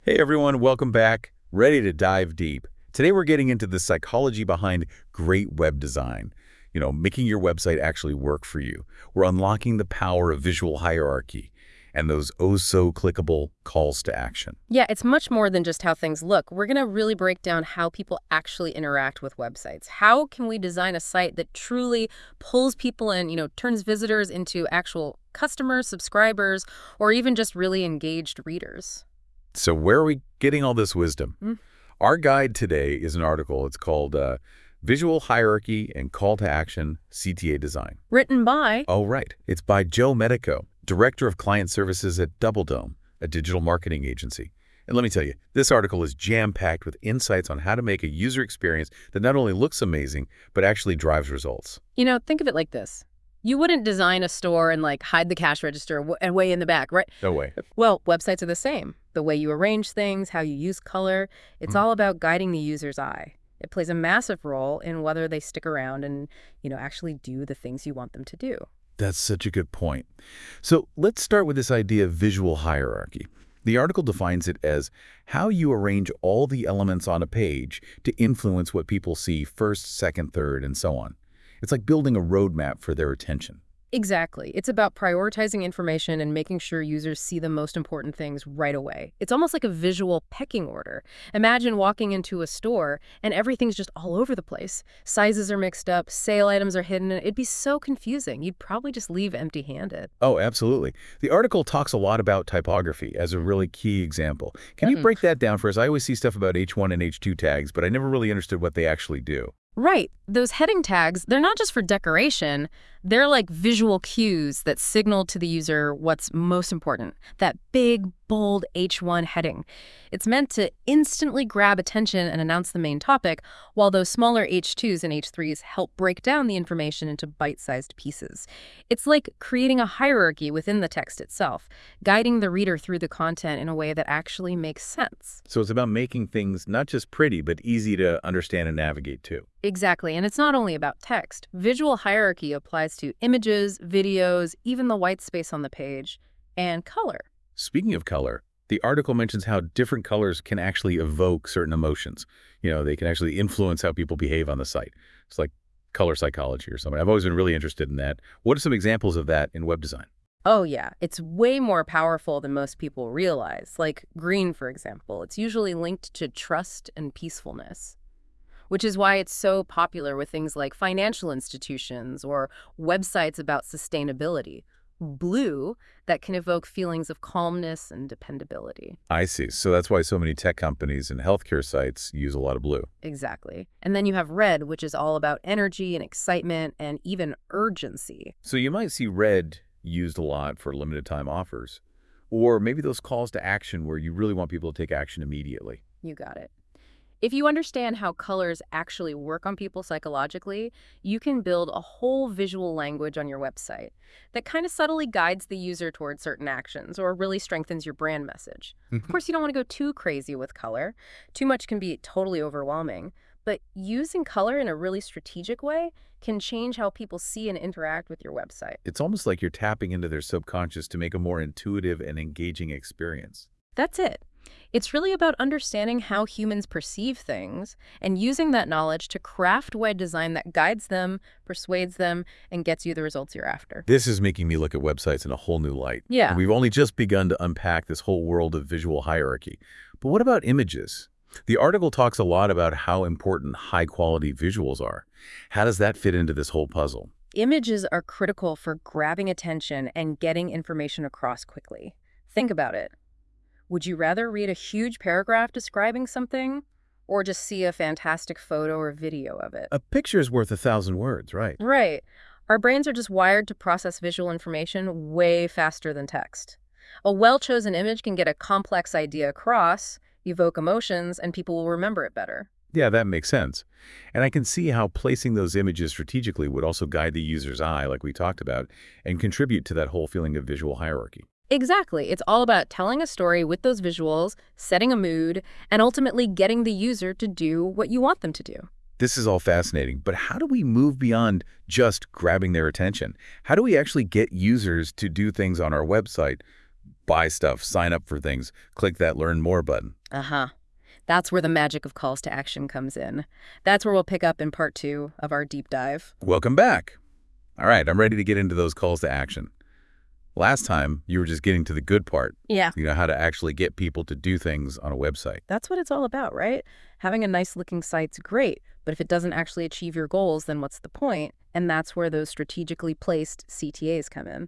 Hey everyone, welcome back. Ready to dive deep. Today we're getting into the psychology behind great web design. Making your website actually work for you. We're unlocking the power of visual hierarchy and those oh-so-clickable calls to action. Yeah, it's much more than just how things look. We're going to really break down how people actually interact with websites. How can we design a site that truly pulls people in, turns visitors into actual customers, subscribers, or even just really engaged readers? So where are we getting all this wisdom? Mm. Our guide today is an article. It's called Visual Hierarchy and Call to Action CTA Design. Written by. Oh, right. It's by Joe Medico, Director of Client Services at Double Dome, a digital marketing agency. And let me tell you, this article is jam-packed with insights on how to make a user experience that not only looks amazing, but actually drives results. Think of it like this. You wouldn't design a store and hide the cash register and way in the back, right? No way. Well, websites are the same. The way you arrange things, how you use color, it's all about guiding the user's eye. It plays a massive role in whether they stick around and, actually do the things you want them to do. That's such a good point. So let's start with this idea of visual hierarchy. The article defines it as how you arrange all the elements on a page to influence what people see first, second, third, and so on. It's like building a roadmap for their attention. Exactly. It's about prioritizing information and making sure users see the most important things right away. It's almost like a visual pecking order. Imagine walking into a store and everything's just all over the place. Sizes are mixed up, sale items are hidden. It'd be so confusing. You'd probably just leave empty-handed. Oh, absolutely. The article talks a lot about typography as a really key example. Can you break that down for us? I always see stuff about H1 and H2 tags, but I never really understood what they actually do. Right. Those heading tags, they're not just for decoration. They're like visual cues that signal to the user what's most important. That big, bold H1 heading. It's meant to instantly grab attention and announce the main topic, while those smaller H2s and H3s help break down the information into bite-sized pieces. It's like creating a hierarchy within the text itself, guiding the reader through the content in a way that actually makes sense. So it's about making things not just pretty, but easy to understand and navigate too. Exactly, and it's not only about text. Visual hierarchy applies to images, videos, even the white space on the page, and color. Speaking of color, the article mentions how different colors can actually evoke certain emotions. They can actually influence how people behave on the site. It's like color psychology or something. I've always been really interested in that. What are some examples of that in web design? Oh yeah, it's way more powerful than most people realize. Like green, for example. It's usually linked to trust and peacefulness, which is why it's so popular with things like financial institutions or websites about sustainability. Blue, that can evoke feelings of calmness and dependability. I see. So that's why so many tech companies and healthcare sites use a lot of blue. Exactly. And then you have red, which is all about energy and excitement and even urgency. So you might see red used a lot for limited time offers, or maybe those calls to action where you really want people to take action immediately. You got it. If you understand how colors actually work on people psychologically, you can build a whole visual language on your website that kind of subtly guides the user towards certain actions or really strengthens your brand message. Of course, you don't want to go too crazy with color. Too much can be totally overwhelming. But using color in a really strategic way can change how people see and interact with your website. It's almost like you're tapping into their subconscious to make a more intuitive and engaging experience. That's it. It's really about understanding how humans perceive things and using that knowledge to craft web design that guides them, persuades them, and gets you the results you're after. This is making me look at websites in a whole new light. Yeah. And we've only just begun to unpack this whole world of visual hierarchy. But what about images? The article talks a lot about how important high-quality visuals are. How does that fit into this whole puzzle? Images are critical for grabbing attention and getting information across quickly. Think about it. Would you rather read a huge paragraph describing something or just see a fantastic photo or video of it? A picture is worth 1,000 words, right? Right. Our brains are just wired to process visual information way faster than text. A well-chosen image can get a complex idea across, evoke emotions, and people will remember it better. Yeah, that makes sense. And I can see how placing those images strategically would also guide the user's eye, like we talked about, and contribute to that whole feeling of visual hierarchy. Exactly. It's all about telling a story with those visuals, setting a mood, and ultimately getting the user to do what you want them to do. This is all fascinating, but how do we move beyond just grabbing their attention? How do we actually get users to do things on our website buy stuff, sign up for things, click that learn more button. Uh-huh. That's where the magic of calls to action comes in. That's where we'll pick up in part 2 of our deep dive. Welcome back. All right, I'm ready to get into those calls to action. Last time, you were just getting to the good part. Yeah. How to actually get people to do things on a website. That's what it's all about, right? Having a nice-looking site's great, but if it doesn't actually achieve your goals, then what's the point? And that's where those strategically placed CTAs come in.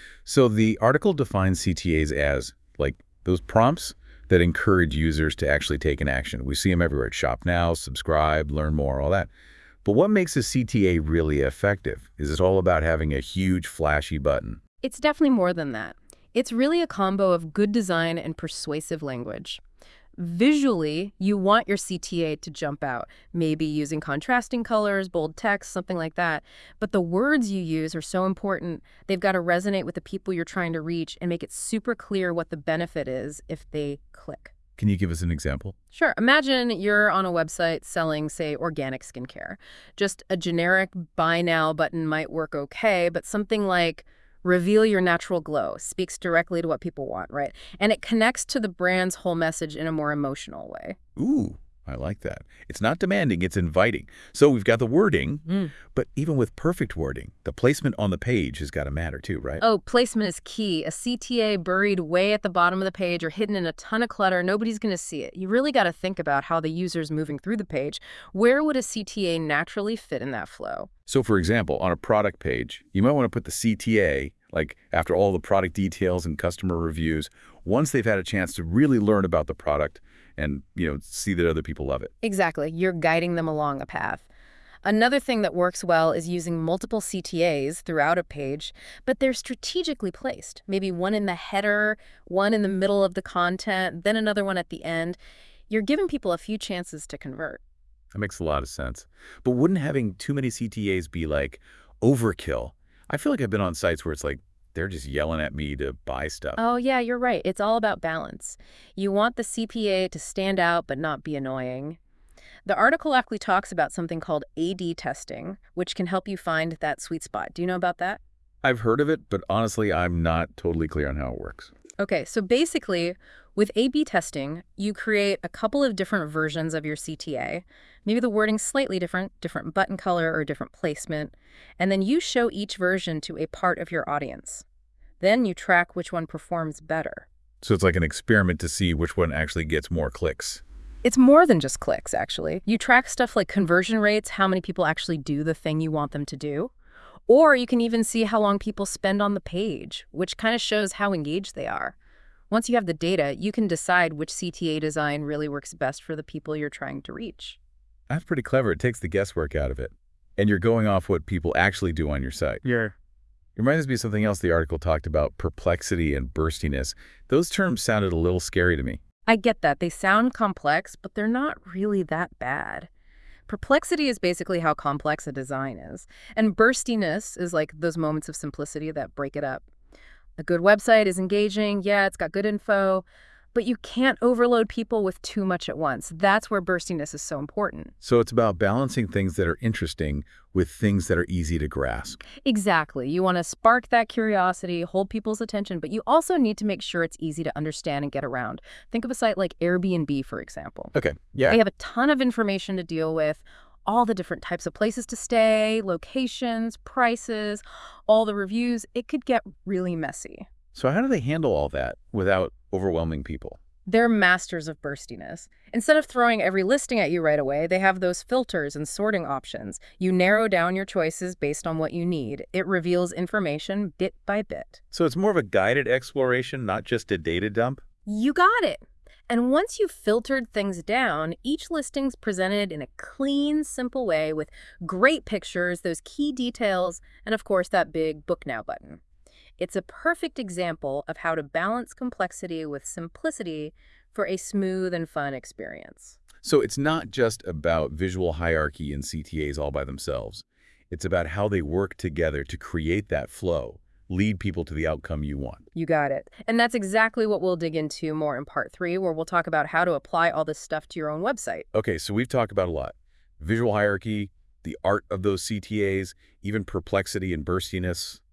So the article defines CTAs as, like, those prompts that encourage users to actually take an action. We see them everywhere. Shop now, subscribe, learn more, all that. But what makes a CTA really effective? Is it all about having a huge, flashy button? It's definitely more than that. It's really a combo of good design and persuasive language. Visually, you want your CTA to jump out, maybe using contrasting colors, bold text, something like that. But the words you use are so important. They've got to resonate with the people you're trying to reach and make it super clear what the benefit is if they click. Can you give us an example? Sure. Imagine you're on a website selling, say, organic skincare. Just a generic buy now button might work okay, but something like reveal your natural glow speaks directly to what people want, right? And it connects to the brand's whole message in a more emotional way. Ooh, I like that. It's not demanding, it's inviting. So we've got the wording, but even with perfect wording, the placement on the page has got to matter too, right? Oh, placement is key. A CTA buried way at the bottom of the page or hidden in a ton of clutter, nobody's going to see it. You really got to think about how the user's moving through the page. Where would a CTA naturally fit in that flow? So for example, on a product page, you might want to put the CTA, like after all the product details and customer reviews, once they've had a chance to really learn about the product and, see that other people love it. Exactly. You're guiding them along a path. Another thing that works well is using multiple CTAs throughout a page, but they're strategically placed. Maybe one in the header, one in the middle of the content, then another one at the end. You're giving people a few chances to convert. That makes a lot of sense. But wouldn't having too many CTAs be like overkill? I feel like I've been on sites where it's like they're just yelling at me to buy stuff. Oh, yeah, you're right. It's all about balance. You want the CPA to stand out but not be annoying. The article actually talks about something called A/B testing, which can help you find that sweet spot. Do you know about that? I've heard of it, but honestly, I'm not totally clear on how it works. Okay, so basically, with A/B testing, you create a couple of different versions of your CTA. Maybe the wording's slightly different button color or different placement, and then you show each version to a part of your audience. Then you track which one performs better. So it's like an experiment to see which one actually gets more clicks. It's more than just clicks, actually. You track stuff like conversion rates, how many people actually do the thing you want them to do. Or you can even see how long people spend on the page, which kind of shows how engaged they are. Once you have the data, you can decide which CTA design really works best for the people you're trying to reach. That's pretty clever. It takes the guesswork out of it. And you're going off what people actually do on your site. Yeah. It reminds me of something else the article talked about, perplexity and burstiness. Those terms sounded a little scary to me. I get that. They sound complex, but they're not really that bad. Perplexity is basically how complex a design is. And burstiness is like those moments of simplicity that break it up. A good website is engaging, yeah, it's got good info, but you can't overload people with too much at once. That's where burstiness is so important. So it's about balancing things that are interesting with things that are easy to grasp. Exactly. You want to spark that curiosity, hold people's attention, but you also need to make sure it's easy to understand and get around. Think of a site like Airbnb, for example. Okay, yeah. They have a ton of information to deal with, all the different types of places to stay, locations, prices, all the reviews. It could get really messy. So how do they handle all that without overwhelming people? They're masters of burstiness. Instead of throwing every listing at you right away, they have those filters and sorting options. You narrow down your choices based on what you need. It reveals information bit by bit. So it's more of a guided exploration, not just a data dump? You got it. And once you've filtered things down, each listing's presented in a clean, simple way with great pictures, those key details, and of course that big Book Now button. It's a perfect example of how to balance complexity with simplicity for a smooth and fun experience. So it's not just about visual hierarchy and CTAs all by themselves. It's about how they work together to create that flow, lead people to the outcome you want. You got it. And that's exactly what we'll dig into more in part 3, where we'll talk about how to apply all this stuff to your own website. Okay, so we've talked about a lot. Visual hierarchy, the art of those CTAs, even perplexity and burstiness.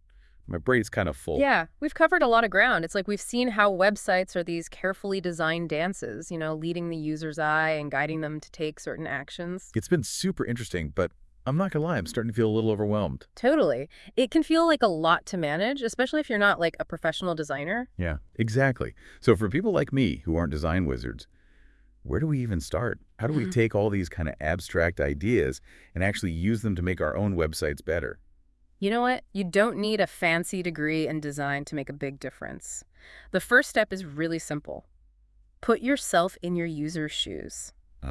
My brain's kind of full. Yeah, we've covered a lot of ground. It's like we've seen how websites are these carefully designed dances, leading the user's eye and guiding them to take certain actions. It's been super interesting, but I'm not gonna lie, I'm starting to feel a little overwhelmed. Totally. It can feel like a lot to manage, especially if you're not like a professional designer. Yeah, exactly. So for people like me who aren't design wizards, where do we even start? How do we take all these kind of abstract ideas and actually use them to make our own websites better? You know what? You don't need a fancy degree in design to make a big difference. The first step is really simple. Put yourself in your user's shoes.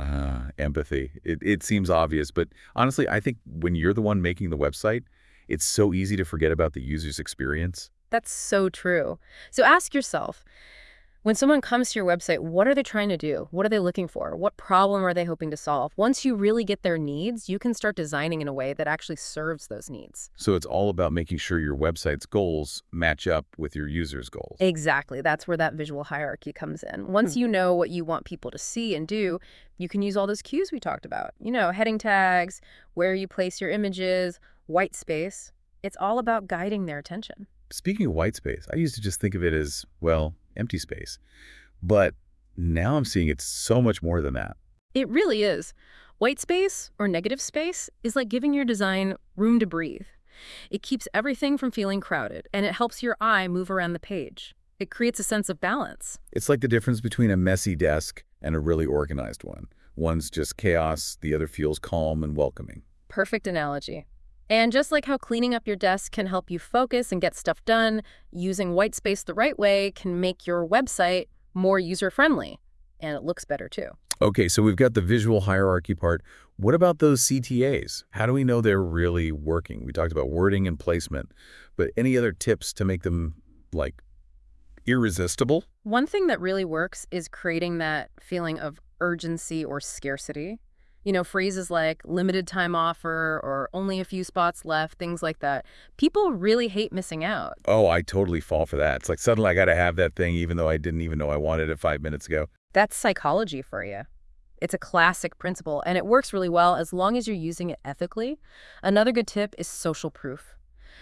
Empathy. It seems obvious, but honestly, I think when you're the one making the website, it's so easy to forget about the user's experience. That's so true. So ask yourself, when someone comes to your website, what are they trying to do? What are they looking for? What problem are they hoping to solve? Once you really get their needs, you can start designing in a way that actually serves those needs. So it's all about making sure your website's goals match up with your user's goals. Exactly. That's where that visual hierarchy comes in. Once you know what you want people to see and do, you can use all those cues we talked about. Heading tags, where you place your images, white space. It's all about guiding their attention. Speaking of white space, I used to just think of it as, well, empty space. But now I'm seeing it's so much more than that. It really is. White space, or negative space, is like giving your design room to breathe. It keeps everything from feeling crowded, and it helps your eye move around the page. It creates a sense of balance. It's like the difference between a messy desk and a really organized one. One's just chaos, the other feels calm and welcoming. Perfect analogy. And just like how cleaning up your desk can help you focus and get stuff done, using white space the right way can make your website more user-friendly. And it looks better too. Okay, so we've got the visual hierarchy part. What about those CTAs? How do we know they're really working? We talked about wording and placement, but any other tips to make them, like, irresistible? One thing that really works is creating that feeling of urgency or scarcity. Phrases like limited time offer or only a few spots left, things like that. People really hate missing out. Oh, I totally fall for that. It's like suddenly I got to have that thing even though I didn't even know I wanted it 5 minutes ago. That's psychology for you. It's a classic principle, and it works really well as long as you're using it ethically. Another good tip is social proof.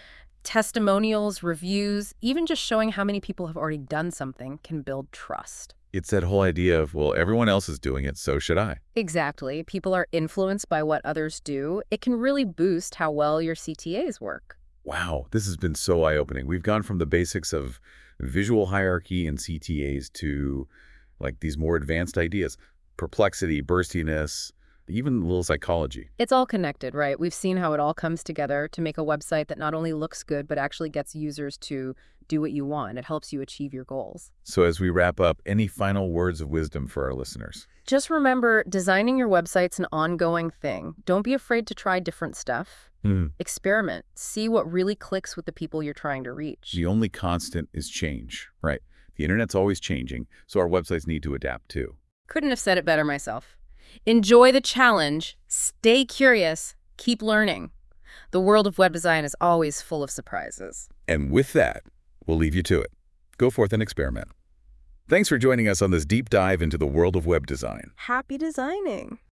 Testimonials, reviews, even just showing how many people have already done something can build trust. It's that whole idea of, well, everyone else is doing it, so should I. Exactly. People are influenced by what others do. It can really boost how well your CTAs work. Wow, this has been so eye-opening. We've gone from the basics of visual hierarchy and CTAs to like these more advanced ideas. Perplexity, burstiness, even a little psychology. It's all connected, right? We've seen how it all comes together to make a website that not only looks good, but actually gets users to do what you want. It helps you achieve your goals. So as we wrap up, any final words of wisdom for our listeners? Just remember, designing your website's an ongoing thing. Don't be afraid to try different stuff. Experiment. See what really clicks with the people you're trying to reach. The only constant is change, right? The internet's always changing, so our websites need to adapt too. Couldn't have said it better myself. Enjoy the challenge, stay curious, keep learning. The world of web design is always full of surprises. And with that, we'll leave you to it. Go forth and experiment. Thanks for joining us on this deep dive into the world of web design. Happy designing!